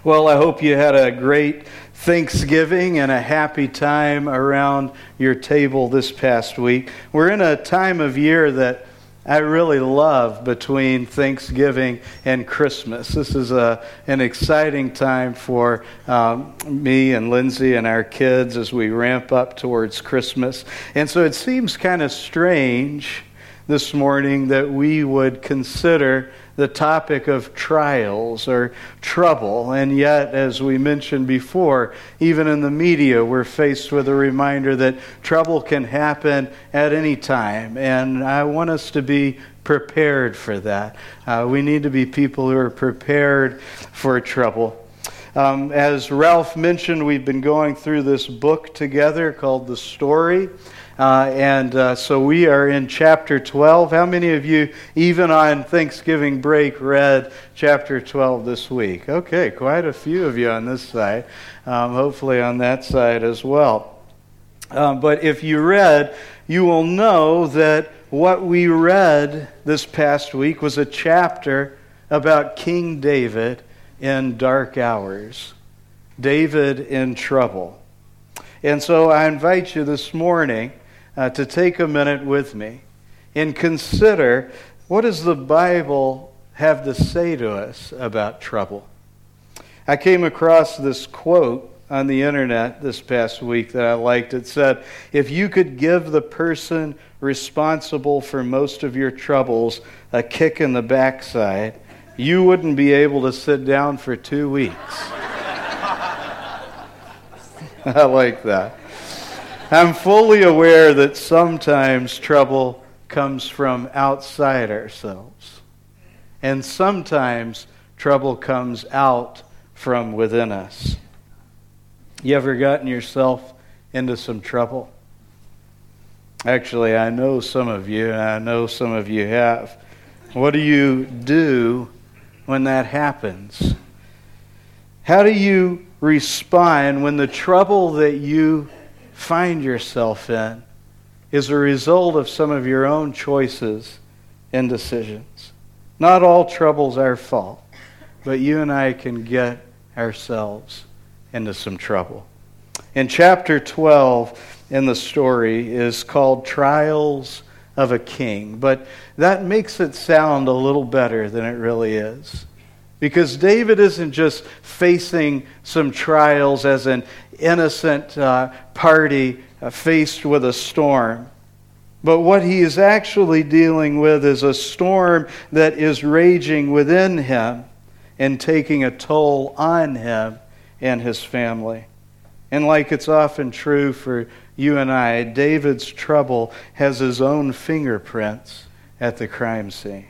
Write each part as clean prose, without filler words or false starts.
Well, I hope you had a great Thanksgiving and a happy time around your table this past week. We're in a time of year that I really love between Thanksgiving and Christmas. This is an exciting time for me and Lindsay and our kids as we ramp up towards Christmas. And so it seems kind of strange this morning that we would consider the topic of trials or trouble. And yet, as we mentioned before, even in the media, we're faced with a reminder that trouble can happen at any time. And I want us to be prepared for that. We need to be people who are prepared for trouble. As Ralph mentioned, we've been going through this book together called The Story. So we are in chapter 12. How many of you, even on Thanksgiving break, read chapter 12 this week? Okay, quite a few of you on this side. Hopefully on that side as well. But if you read, you will know that what we read this past week was a chapter about King David in dark hours. David in trouble. And so I invite you this morning to take a minute with me and consider, what does the Bible have to say to us about trouble? I came across this quote on the internet this past week that I liked. It said, if you could give the person responsible for most of your troubles a kick in the backside, you wouldn't be able to sit down for 2 weeks. I like that. I'm fully aware that sometimes trouble comes from outside ourselves. And sometimes trouble comes out from within us. You ever gotten yourself into some trouble? Actually, I know some of you, and I know some of you have. What do you do when that happens? How do you respond when the trouble that you find yourself in is a result of some of your own choices and decisions? Not all trouble's our fault, but you and I can get ourselves into some trouble. In chapter 12 in the story is called Trials of a King, but that makes it sound a little better than it really is. Because David isn't just facing some trials as an innocent party faced with a storm. But what he is actually dealing with is a storm that is raging within him and taking a toll on him and his family. And like it's often true for you and I, David's trouble has his own fingerprints at the crime scene.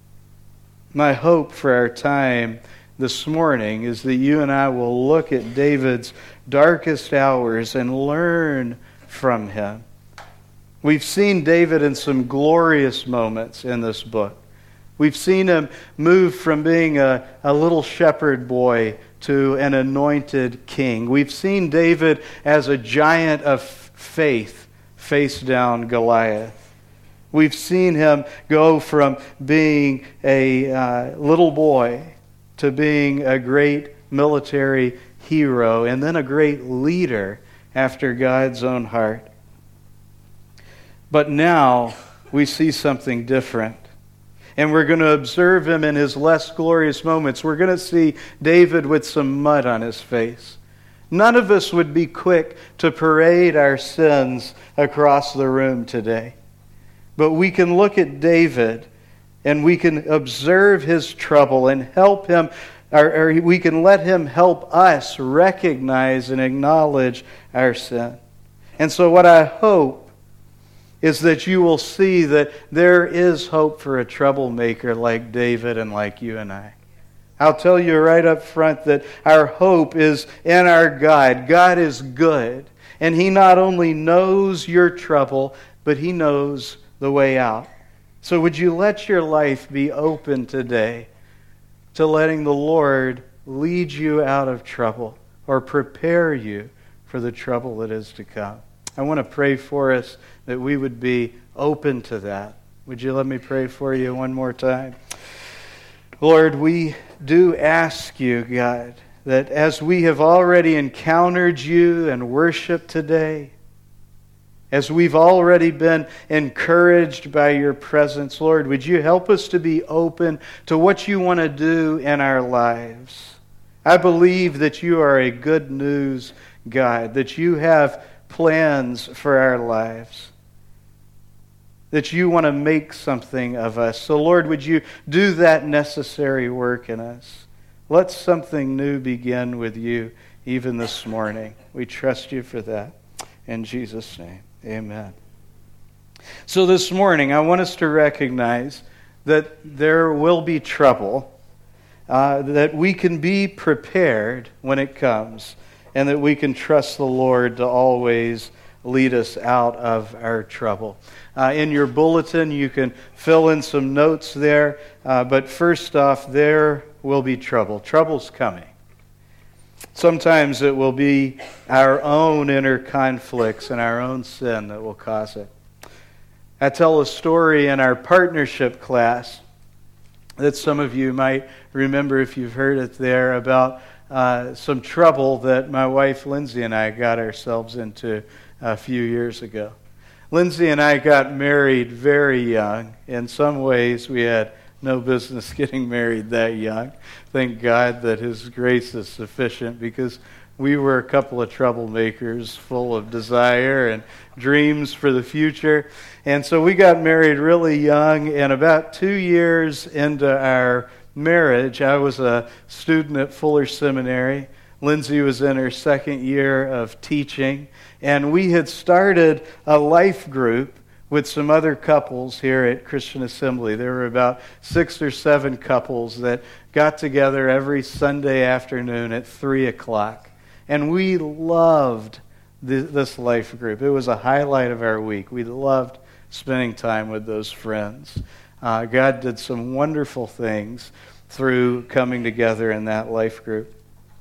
My hope for our time this morning is that you and I will look at David's darkest hours and learn from him. We've seen David in some glorious moments in this book. We've seen him move from being a little shepherd boy to an anointed king. We've seen David as a giant of faith face down Goliath. We've seen him go from being a little boy to being a great military hero and then a great leader after God's own heart. But now we see something different. And we're going to observe him in his less glorious moments. We're going to see David with some mud on his face. None of us would be quick to parade our sins across the room today. But we can look at David and we can observe his trouble and help him, or we can let him help us recognize and acknowledge our sin. And so what I hope is that you will see that there is hope for a troublemaker like David and like you and I. I'll tell you right up front that our hope is in our God. God is good. And He not only knows your trouble, but He knows the way out. So would you let your life be open today to letting the Lord lead you out of trouble or prepare you for the trouble that is to come? I want to pray for us that we would be open to that. Would you let me pray for you one more time? Lord, we do ask you, God, that as we have already encountered you and worshiped today, as we've already been encouraged by your presence, Lord, would you help us to be open to what you want to do in our lives? I believe that you are a good news God, that you have plans for our lives, that you want to make something of us. So, Lord, would you do that necessary work in us? Let something new begin with you even this morning. We trust you for that. In Jesus' name, amen. So this morning, I want us to recognize that there will be trouble, that we can be prepared when it comes, and that we can trust the Lord to always lead us out of our trouble. In your bulletin, you can fill in some notes there, but first off, there will be trouble. Trouble's coming. Sometimes it will be our own inner conflicts and our own sin that will cause it. I tell a story in our partnership class that some of you might remember if you've heard it there about some trouble that my wife Lindsay and I got ourselves into a few years ago. Lindsay and I got married very young. In some ways, we had no business getting married that young. Thank God that His grace is sufficient, because we were a couple of troublemakers full of desire and dreams for the future. And so we got married really young, and about 2 years into our marriage, I was a student at Fuller Seminary. Lindsay was in her second year of teaching, and we had started a life group with some other couples here at Christian Assembly. There were about 6 or 7 couples that got together every Sunday afternoon at 3 o'clock. And we loved this life group. It was a highlight of our week. We loved spending time with those friends. God did some wonderful things through coming together in that life group.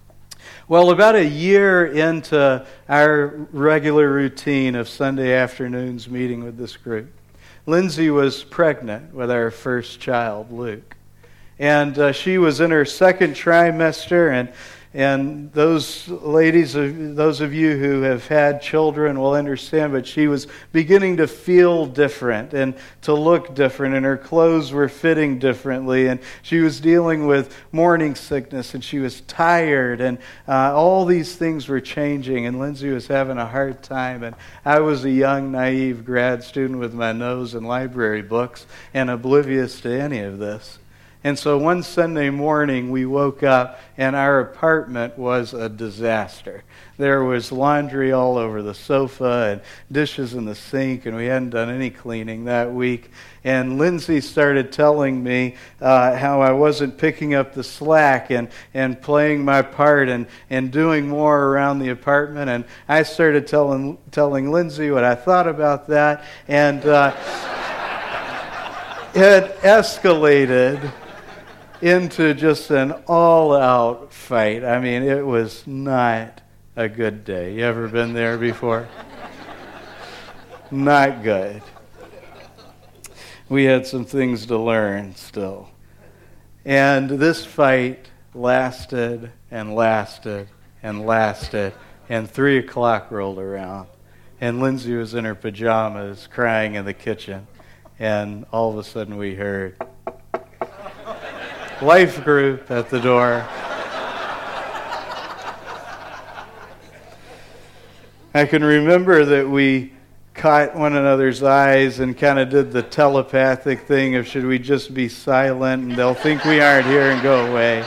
Well, about a year into our regular routine of Sunday afternoons meeting with this group, Lindsay was pregnant with our first child, Luke. And she was in her second trimester, and those ladies, those of you who have had children will understand, but she was beginning to feel different and to look different, and her clothes were fitting differently, and she was dealing with morning sickness, and she was tired, and all these things were changing, and Lindsay was having a hard time, and I was a young, naive grad student with my nose in library books and oblivious to any of this. And so one Sunday morning, we woke up, and our apartment was a disaster. There was laundry all over the sofa and dishes in the sink, and we hadn't done any cleaning that week. And Lindsay started telling me how I wasn't picking up the slack and playing my part and doing more around the apartment. And I started telling Lindsay what I thought about that, and it escalated into just an all-out fight. I mean, it was not a good day. You ever been there before? Not good. We had some things to learn still. And this fight lasted and lasted and lasted, and 3 o'clock rolled around. And Lindsay was in her pajamas crying in the kitchen, and all of a sudden we heard life group at the door. I can remember that we caught one another's eyes and kind of did the telepathic thing of should we just be silent and they'll think we aren't here and go away.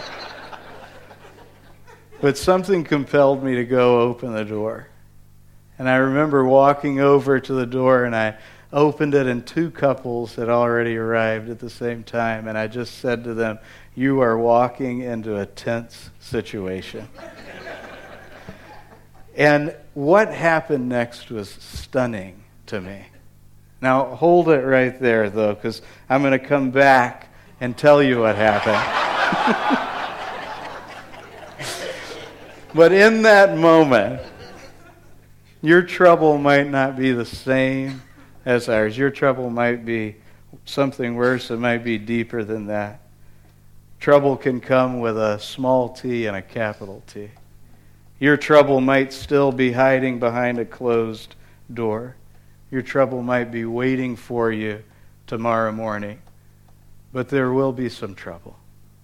But something compelled me to go open the door. And I remember walking over to the door, and I opened it, and 2 couples had already arrived at the same time, and I just said to them, "You are walking into a tense situation." And what happened next was stunning to me. Now, hold it right there, though, because I'm going to come back and tell you what happened. But in that moment, your trouble might not be the same as ours. Your trouble might be something worse. It might be deeper than that. Trouble can come with a small t and a capital T. Your trouble might still be hiding behind a closed door. Your trouble might be waiting for you tomorrow morning. But there will be some trouble.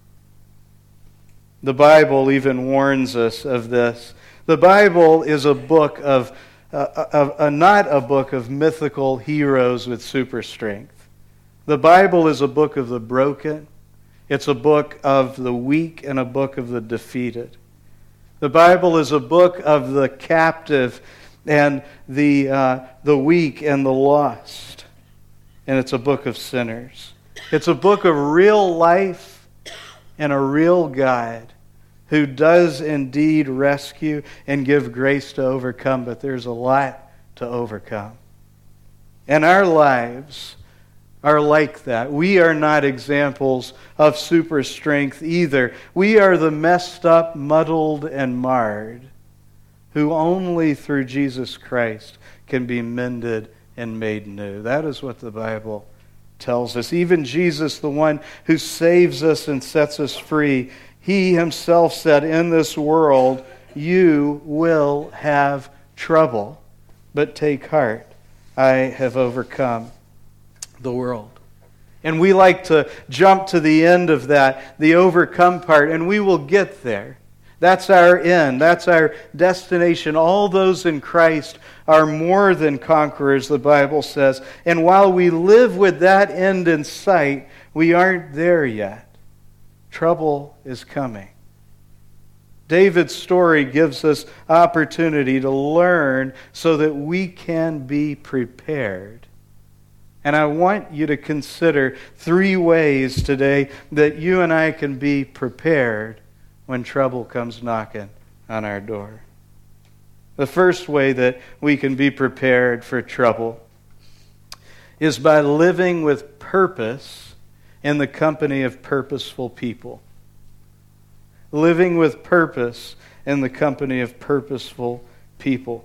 The Bible even warns us of this. The Bible is a book of not a book of mythical heroes with super strength. The Bible is a book of the broken. It's a book of the weak and a book of the defeated. The Bible is a book of the captive and the weak and the lost. And it's a book of sinners. It's a book of real life and a real God who does indeed rescue and give grace to overcome, but there's a lot to overcome. And our lives are like that. We are not examples of super strength either. We are the messed up, muddled, and marred who only through Jesus Christ can be mended and made new. That is what the Bible tells us. Even Jesus, the one who saves us and sets us free, He Himself said, in this world you will have trouble, but take heart, I have overcome the world. And we like to jump to the end of that, the overcome part, and we will get there. That's our end. That's our destination. All those in Christ are more than conquerors, the Bible says. And while we live with that end in sight, we aren't there yet. Trouble is coming. David's story gives us opportunity to learn so that we can be prepared. And I want you to consider 3 ways today that you and I can be prepared when trouble comes knocking on our door. The first way that we can be prepared for trouble is by living with purpose in the company of purposeful people. Living with purpose in the company of purposeful people.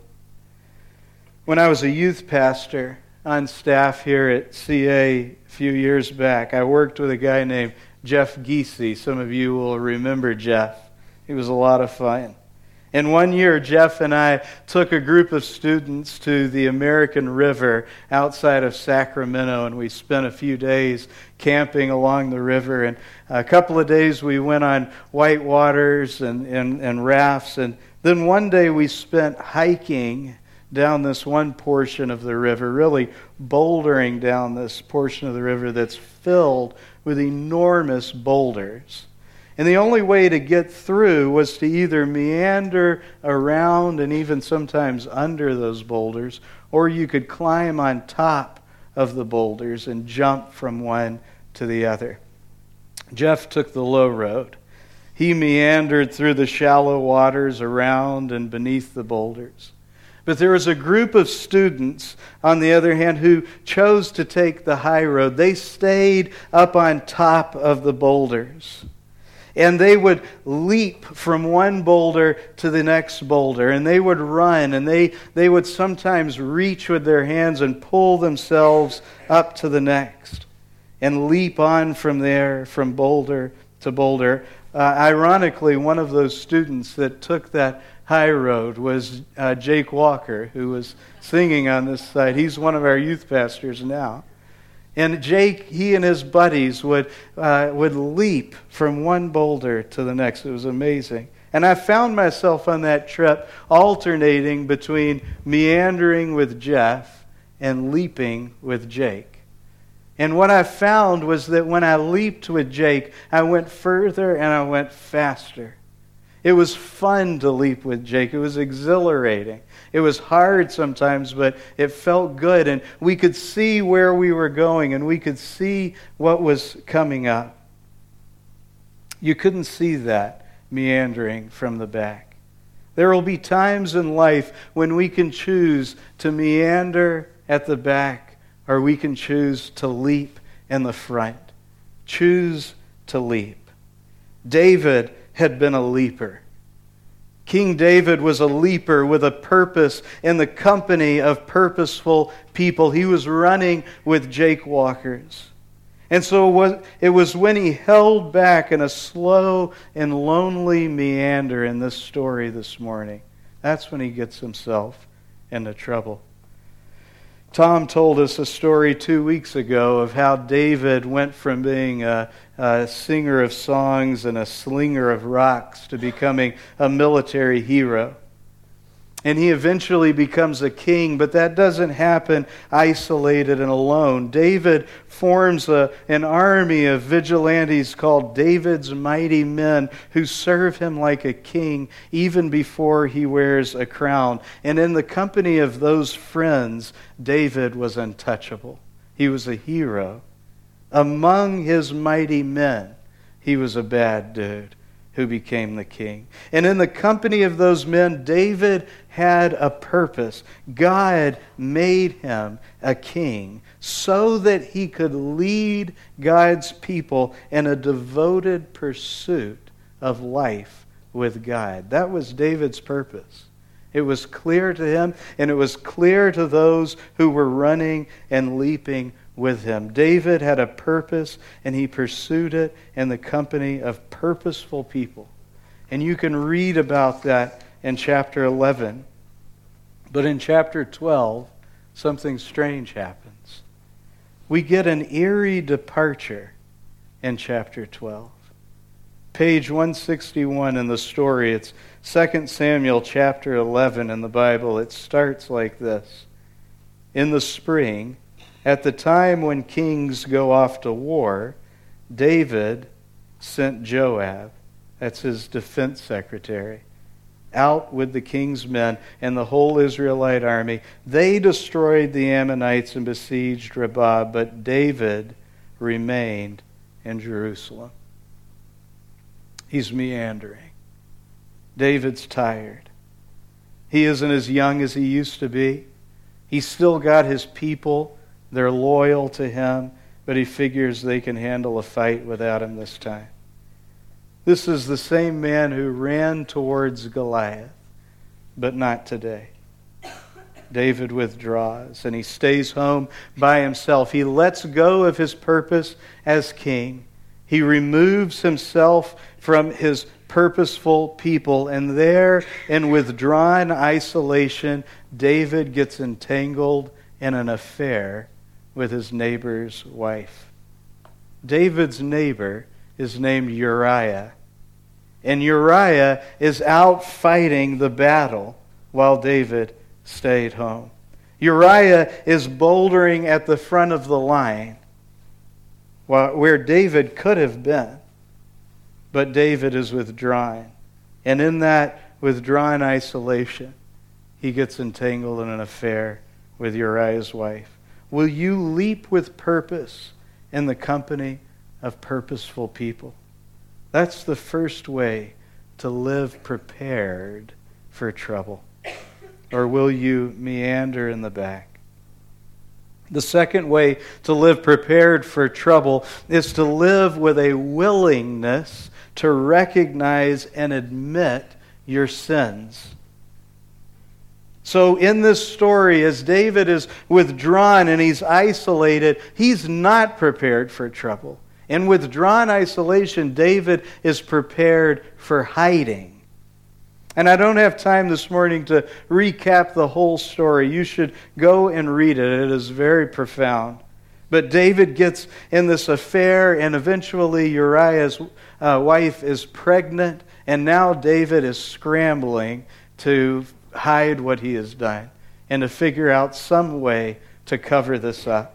When I was a youth pastor on staff here at CA a few years back, I worked with a guy named Jeff Giese. Some of you will remember Jeff. He was a lot of fun. And one year, Jeff and I took a group of students to the American River outside of Sacramento, and we spent a few days camping along the river. And a couple of days we went on white waters and rafts. And then one day we spent hiking down this one portion of the river, really bouldering down this portion of the river that's filled with enormous boulders. And the only way to get through was to either meander around and even sometimes under those boulders, or you could climb on top of the boulders and jump from one to the other. Jeff took the low road. He meandered through the shallow waters around and beneath the boulders. But there was a group of students, on the other hand, who chose to take the high road. They stayed up on top of the boulders. And they would leap from one boulder to the next boulder. And they would run. And they would sometimes reach with their hands and pull themselves up to the next. And leap on from there, from boulder to boulder. Ironically, one of those students that took that high road was Jake Walker, who was singing on this side. He's one of our youth pastors now. And Jake, he and his buddies would leap from one boulder to the next. It was amazing. And I found myself on that trip alternating between meandering with Jeff and leaping with Jake. And what I found was that when I leaped with Jake, I went further and I went faster. It was fun to leap with Jake. It was exhilarating. It was hard sometimes, but it felt good. And we could see where we were going, and we could see what was coming up. You couldn't see that meandering from the back. There will be times in life when we can choose to meander at the back, or we can choose to leap in the front. Choose to leap. David had been a leaper. King David was a leaper with a purpose in the company of purposeful people. He was running with Jake Walkers. And so it was when he held back in a slow and lonely meander in this story this morning. That's when he gets himself into trouble. Tom told us a story 2 weeks ago of how David went from being a singer of songs and a slinger of rocks to becoming a military hero. And he eventually becomes a king, but that doesn't happen isolated and alone. David forms an army of vigilantes called David's Mighty Men who serve him like a king even before he wears a crown. And in the company of those friends, David was untouchable. He was a hero. Among his mighty men, he was a bad dude who became the king. And in the company of those men, David had a purpose. God made him a king so that he could lead God's people in a devoted pursuit of life with God. That was David's purpose. It was clear to him, and it was clear to those who were running and leaping with him. David had a purpose, and he pursued it in the company of purposeful people. And you can read about that in chapter 11. But in chapter 12, something strange happens. We get an eerie departure in chapter 12. Page 161 in the story, it's 2 Samuel chapter 11 in the Bible. It starts like this. In the spring, at the time when kings go off to war, David sent Joab, that's his defense secretary, out with the king's men and the whole Israelite army. They destroyed the Ammonites and besieged Rabbah, but David remained in Jerusalem. He's meandering. David's tired. He isn't as young as he used to be. He's still got his people. They're loyal to him, but he figures they can handle a fight without him this time. This is the same man who ran towards Goliath, but not today. David withdraws, and he stays home by himself. He lets go of his purpose as king. He removes himself from his purposeful people, and there, in withdrawn isolation, David gets entangled in an affair with his neighbor's wife. David's neighbor is named Uriah. And Uriah is out fighting the battle while David stayed home. Uriah is bouldering at the front of the line where David could have been. But David is withdrawn. And in that withdrawn isolation, he gets entangled in an affair with Uriah's wife. Will you leap with purpose in the company of purposeful people? That's the first way to live prepared for trouble. Or will you meander in the back? The second way to live prepared for trouble is to live with a willingness to recognize and admit your sins. So in this story, as David is withdrawn and he's isolated, he's not prepared for trouble. In withdrawn isolation, David is prepared for hiding. And I don't have time this morning to recap the whole story. You should go and read it. It is very profound. But David gets in this affair, and eventually Uriah's wife is pregnant, and now David is scrambling to hide what he has done and to figure out some way to cover this up.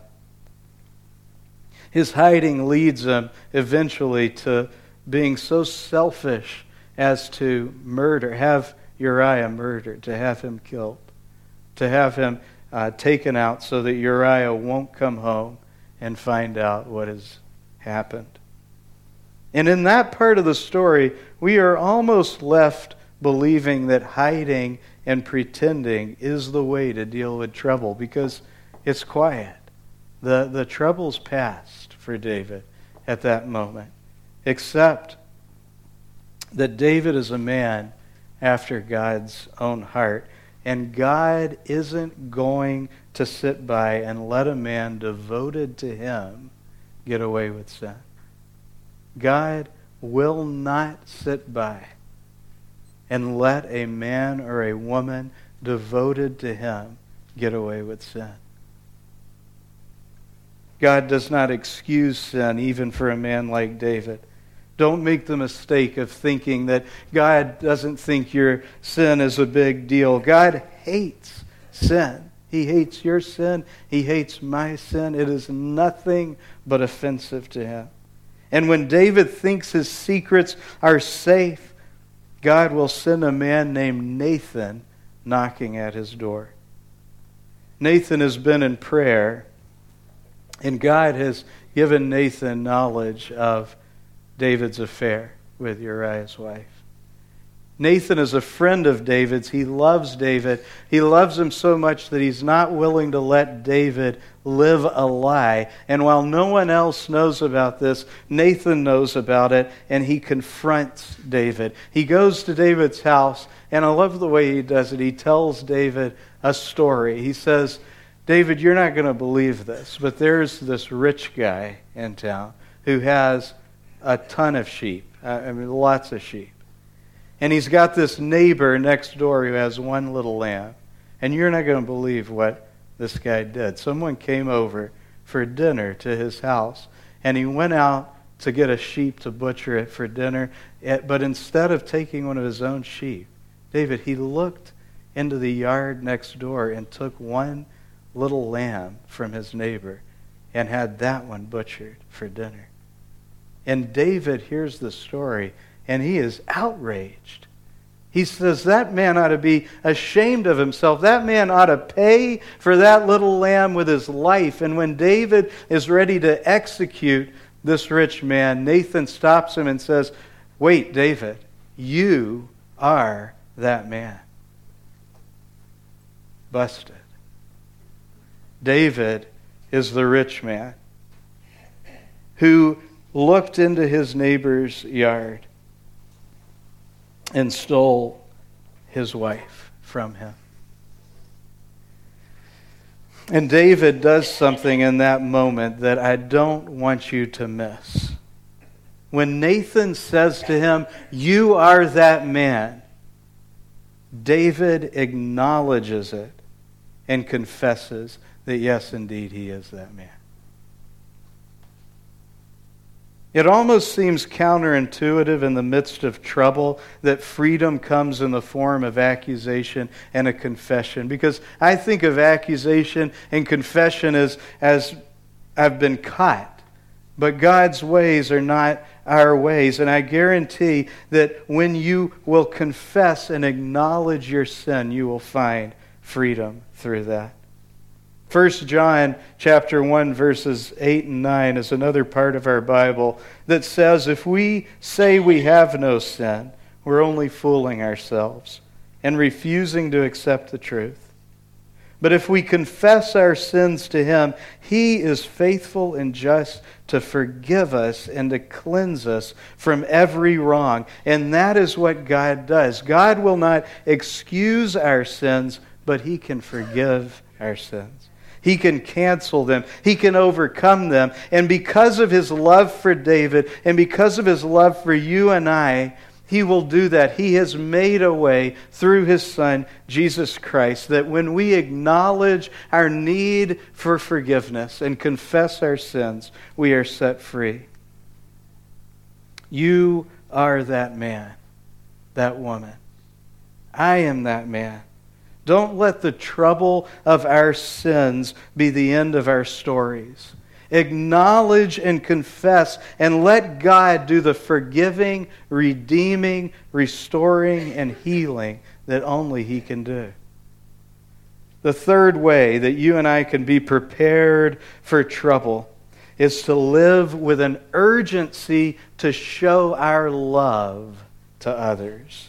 His hiding leads him eventually to being so selfish as to have Uriah murdered, to have him killed, to have him taken out so that Uriah won't come home and find out what has happened. And in that part of the story, we are almost left believing that hiding and pretending is the way to deal with trouble because it's quiet. The trouble's past for David at that moment, except that David is a man after God's own heart, and God isn't going to sit by and let a man devoted to him get away with sin. God will not sit by and let a man or a woman devoted to Him get away with sin. God does not excuse sin even for a man like David. Don't make the mistake of thinking that God doesn't think your sin is a big deal. God hates sin. He hates your sin. He hates my sin. It is nothing but offensive to Him. And when David thinks his secrets are safe, God will send a man named Nathan knocking at his door. Nathan has been in prayer, and God has given Nathan knowledge of David's affair with Uriah's wife. Nathan is a friend of David's. He loves David. He loves him so much that he's not willing to let David live a lie. And while no one else knows about this, Nathan knows about it, and he confronts David. He goes to David's house, and I love the way he does it. He tells David a story. He says, David, you're not going to believe this, but there's this rich guy in town who has a ton of sheep. Lots of sheep. And he's got this neighbor next door who has one little lamb. And you're not going to believe what this guy did. Someone came over for dinner to his house, and he went out to get a sheep to butcher it for dinner. But instead of taking one of his own sheep, David, he looked into the yard next door and took one little lamb from his neighbor and had that one butchered for dinner. And David hears the story, and he is outraged. He says that man ought to be ashamed of himself. That man ought to pay for that little lamb with his life. And when David is ready to execute this rich man, Nathan stops him and says, wait, David, you are that man. Busted. David is the rich man who looked into his neighbor's yard and stole his wife from him. And David does something in that moment that I don't want you to miss. When Nathan says to him, you are that man, David acknowledges it and confesses that yes, indeed, he is that man. It almost seems counterintuitive in the midst of trouble that freedom comes in the form of accusation and a confession. Because I think of accusation and confession as I've been caught. But God's ways are not our ways. And I guarantee that when you will confess and acknowledge your sin, you will find freedom through that. 1 John chapter 1 verses 8 and 9 is another part of our Bible that says if we say we have no sin, we're only fooling ourselves and refusing to accept the truth. But if we confess our sins to Him, He is faithful and just to forgive us and to cleanse us from every wrong. And that is what God does. God will not excuse our sins, but He can forgive our sins. He can cancel them. He can overcome them. And because of His love for David and because of His love for you and I, He will do that. He has made a way through His Son, Jesus Christ, that when we acknowledge our need for forgiveness and confess our sins, we are set free. You are that man, that woman. I am that man. Don't let the trouble of our sins be the end of our stories. Acknowledge and confess and let God do the forgiving, redeeming, restoring, and healing that only He can do. The third way that you and I can be prepared for trouble is to live with an urgency to show our love to others.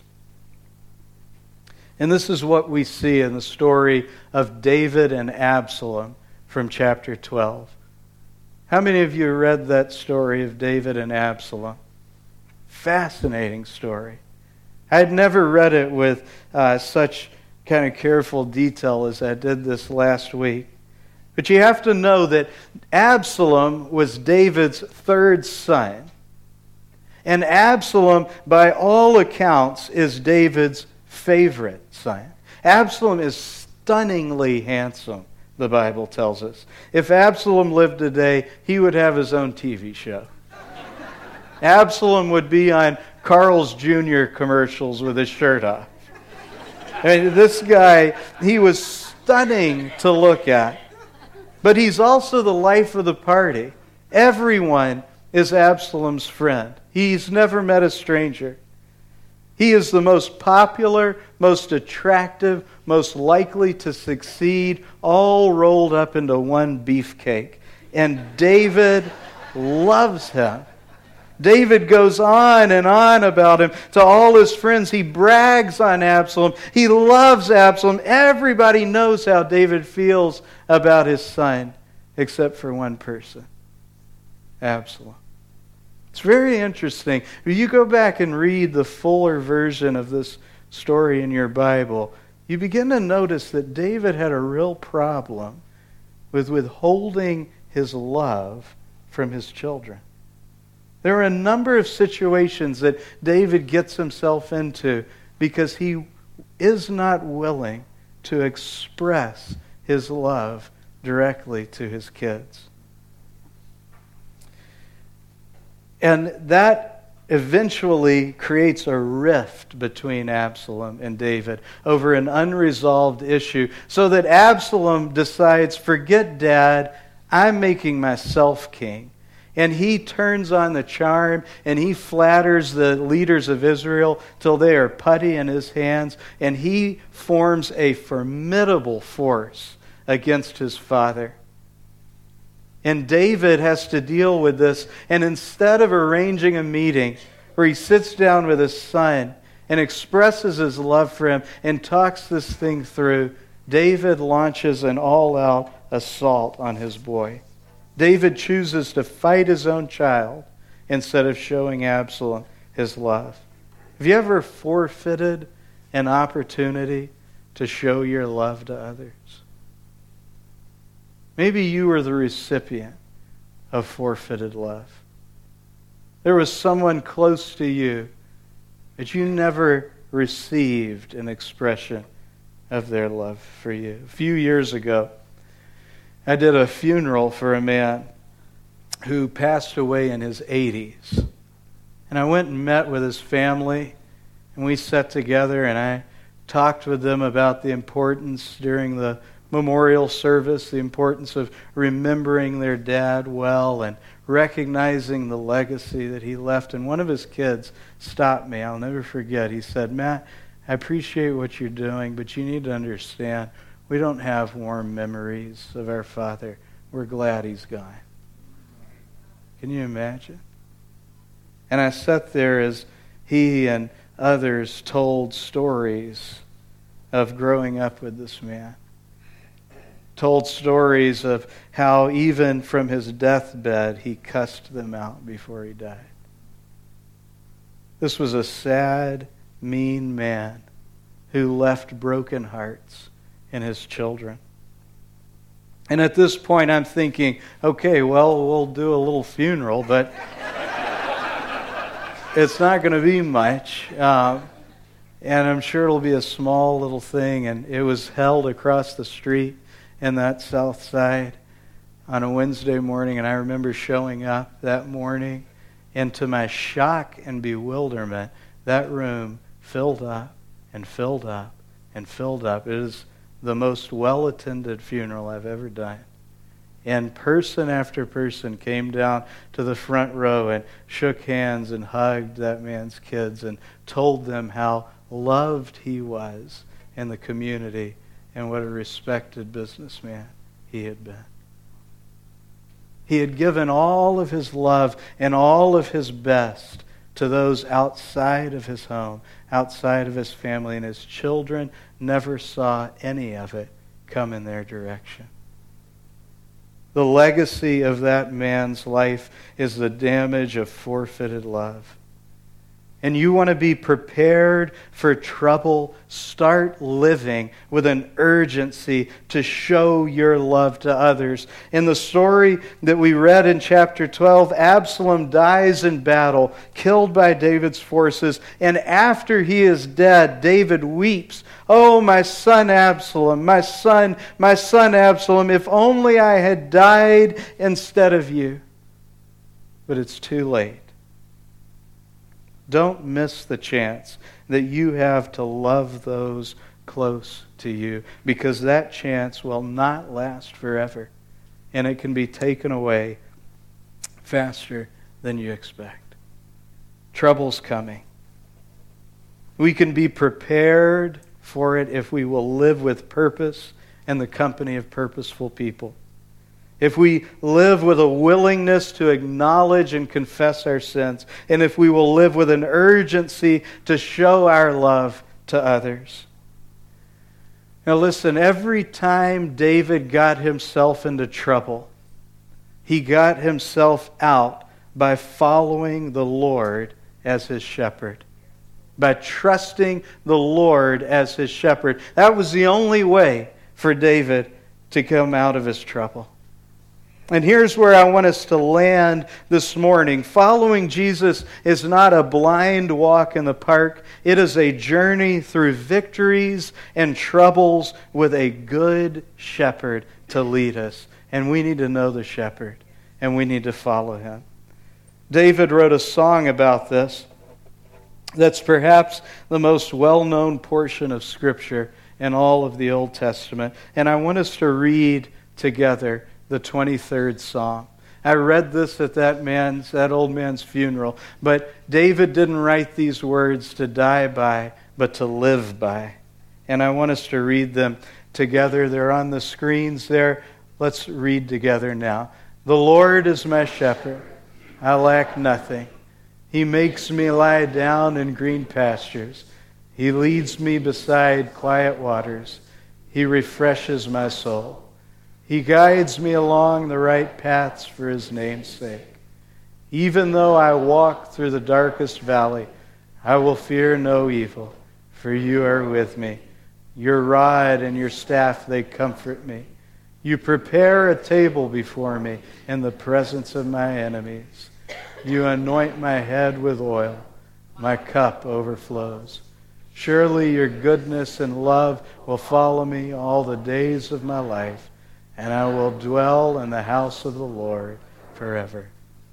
And this is what we see in the story of David and Absalom from chapter 12. How many of you read that story of David and Absalom? Fascinating story. I had never read it with such kind of careful detail as I did this last week. But you have to know that Absalom was David's third son. And Absalom, by all accounts, is David's favorite son. Absalom is stunningly handsome, the Bible tells us. If Absalom lived today, he would have his own TV show. Absalom would be on Carl's Jr. commercials with his shirt off. I mean, this guy, he was stunning to look at. But he's also the life of the party. Everyone is Absalom's friend. He's never met a stranger. He is the most popular, most attractive, most likely to succeed, all rolled up into one beefcake. And David loves him. David goes on and on about him to all his friends. He brags on Absalom. He loves Absalom. Everybody knows how David feels about his son, except for one person, Absalom. It's very interesting. If you go back and read the fuller version of this story in your Bible, you begin to notice that David had a real problem with withholding his love from his children. There are a number of situations that David gets himself into because he is not willing to express his love directly to his kids. And that eventually creates a rift between Absalom and David over an unresolved issue, so that Absalom decides, forget Dad, I'm making myself king. And he turns on the charm and he flatters the leaders of Israel till they are putty in his hands. And he forms a formidable force against his father. And David has to deal with this. And instead of arranging a meeting where he sits down with his son and expresses his love for him and talks this thing through, David launches an all-out assault on his boy. David chooses to fight his own child instead of showing Absalom his love. Have you ever forfeited an opportunity to show your love to others? Maybe you were the recipient of forfeited love. There was someone close to you that you never received an expression of their love for you. A few years ago, I did a funeral for a man who passed away in his 80s. And I went and met with his family, and we sat together, and I talked with them about the importance during the memorial service, the importance of remembering their dad well and recognizing the legacy that he left. And one of his kids stopped me. I'll never forget. He said, Matt, I appreciate what you're doing, but you need to understand, we don't have warm memories of our father. We're glad he's gone. Can you imagine? And I sat there as he and others told stories of growing up with this man. Told stories of how even from his deathbed he cussed them out before he died. This was a sad, mean man who left broken hearts in his children. And at this point I'm thinking, okay, well, we'll do a little funeral, but it's not going to be much. And I'm sure it'll be a small little thing. And it was held across the street in that south side on a Wednesday morning. And I remember showing up that morning, and to my shock and bewilderment, that room filled up and filled up and filled up. It is the most well-attended funeral I've ever done. And person after person came down to the front row and shook hands and hugged that man's kids and told them how loved he was in the community and what a respected businessman he had been. He had given all of his love and all of his best to those outside of his home, outside of his family, and his children never saw any of it come in their direction. The legacy of that man's life is the damage of forfeited love. and you want to be prepared for trouble, start living with an urgency to show your love to others. In the story that we read in chapter 12, Absalom dies in battle, killed by David's forces, and after he is dead, David weeps, "Oh, my son Absalom, my son Absalom, if only I had died instead of you." But it's too late. Don't miss the chance that you have to love those close to you, because that chance will not last forever, and it can be taken away faster than you expect. Trouble's coming. We can be prepared for it if we will live with purpose and the company of purposeful people. If we live with a willingness to acknowledge and confess our sins, and if we will live with an urgency to show our love to others. Now listen, every time David got himself into trouble, he got himself out by following the Lord as his shepherd, by trusting the Lord as his shepherd. That was the only way for David to come out of his trouble. And here's where I want us to land this morning. Following Jesus is not a blind walk in the park. It is a journey through victories and troubles with a good shepherd to lead us. And we need to know the shepherd, and we need to follow him. David wrote a song about this that's perhaps the most well-known portion of Scripture in all of the Old Testament. And I want us to read together the 23rd Psalm. I read this at that old man's funeral, but David didn't write these words to die by, but to live by. And I want us to read them together. They're on the screens there. Let's read together now. The Lord is my shepherd. I lack nothing. He makes me lie down in green pastures. He leads me beside quiet waters. He refreshes my soul. He guides me along the right paths for His name's sake. Even though I walk through the darkest valley, I will fear no evil, for you are with me. Your rod and your staff, they comfort me. You prepare a table before me in the presence of my enemies. You anoint my head with oil. My cup overflows. Surely your goodness and love will follow me all the days of my life, and I will dwell in the house of the Lord forever.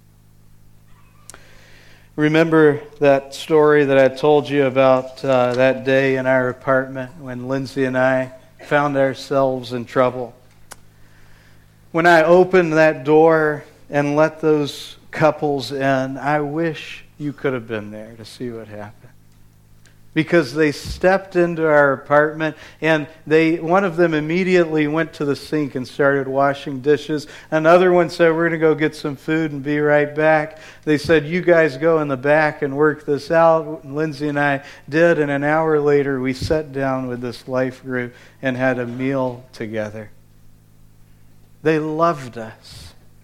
Remember that story that I told you about that day in our apartment when Lindsay and I found ourselves in trouble? When I opened that door and let those couples in, I wish you could have been there to see what happened. Because they stepped into our apartment and one of them immediately went to the sink and started washing dishes. Another one said, we're going to go get some food and be right back. They said, you guys go in the back and work this out. Lindsay and I did, and an hour later we sat down with this life group and had a meal together. They loved us.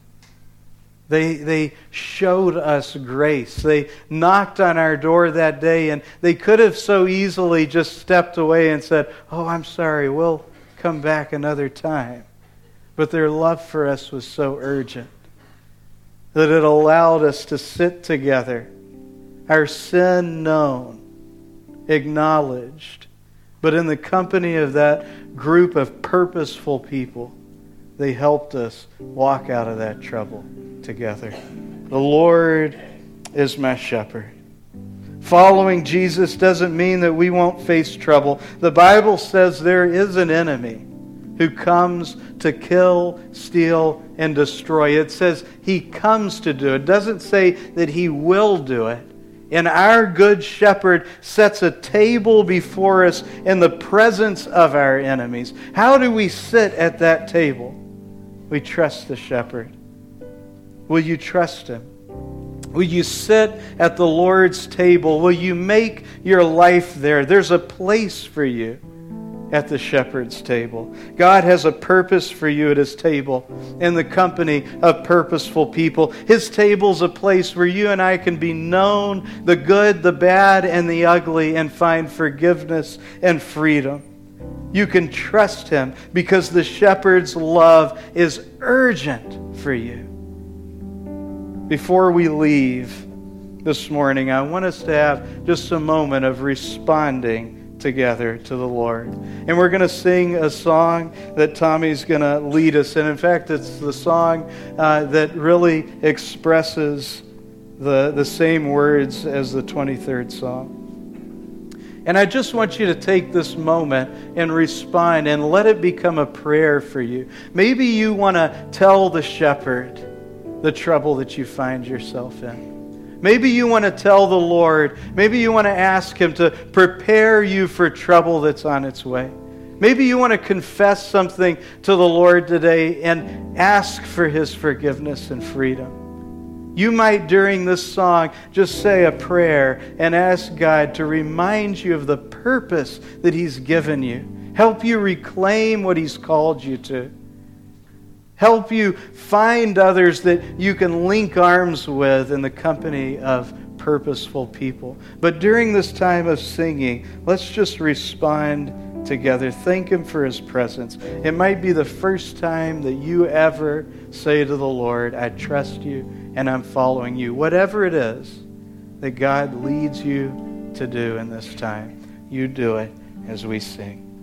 They showed us grace. They knocked on our door that day, and they could have so easily just stepped away and said, oh, I'm sorry, we'll come back another time. But their love for us was so urgent that it allowed us to sit together, our sin known, acknowledged, but in the company of that group of purposeful people, they helped us walk out of that trouble together. The Lord is my shepherd. Following Jesus doesn't mean that we won't face trouble. The Bible says there is an enemy who comes to kill, steal, and destroy. It says he comes to do it. It doesn't say that he will do it. And our good shepherd sets a table before us in the presence of our enemies. How do we sit at that table? We trust the shepherd. Will you trust him? Will you sit at the Lord's table? Will you make your life there? There's a place for you. at the shepherd's table. God has a purpose for you at His table in the company of purposeful people. His table's a place where you and I can be known, the good, the bad, and the ugly, and find forgiveness and freedom. You can trust Him because the shepherd's love is urgent for you. Before we leave this morning, I want us to have just a moment of responding together to the Lord. And we're going to sing a song that Tommy's going to lead us in. In fact, it's the song that really expresses the same words as the 23rd Psalm. And I just want you to take this moment and respond and let it become a prayer for you. Maybe you want to tell the shepherd the trouble that you find yourself in. Maybe you want to tell the Lord, maybe you want to ask Him to prepare you for trouble that's on its way. Maybe you want to confess something to the Lord today and ask for His forgiveness and freedom. You might, during this song, just say a prayer and ask God to remind you of the purpose that He's given you. Help you reclaim what He's called you to. Help you find others that you can link arms with in the company of purposeful people. But during this time of singing, let's just respond together. Thank Him for His presence. It might be the first time that you ever say to the Lord, I trust you and I'm following you. Whatever it is that God leads you to do in this time, you do it as we sing.